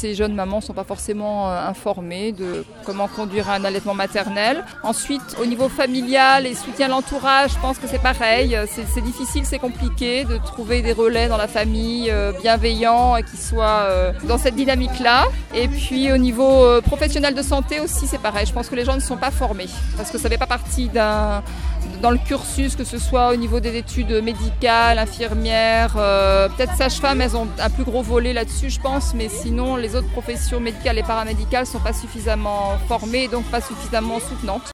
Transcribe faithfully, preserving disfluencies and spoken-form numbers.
ces jeunes mamans ne sont pas forcément informées de comment conduire un allaitement maternel. Ensuite, au niveau familial et soutien à l'entourage, je pense que c'est pareil. C'est, c'est difficile, c'est compliqué de trouver des relais dans la famille euh, bienveillants et qui soient euh, dans cette dynamique-là. Et puis au niveau euh, professionnel de santé aussi, c'est pareil. Je pense que les gens ne sont pas formés parce que ça ne fait pas partie d'un... dans le cursus, que ce soit au niveau des études médicales, infirmières, euh, peut-être sages-femmes, elles ont un plus gros volet là-dessus, je pense, mais sinon, les autres professions médicales et paramédicales ne sont pas suffisamment formées et donc pas suffisamment soutenantes.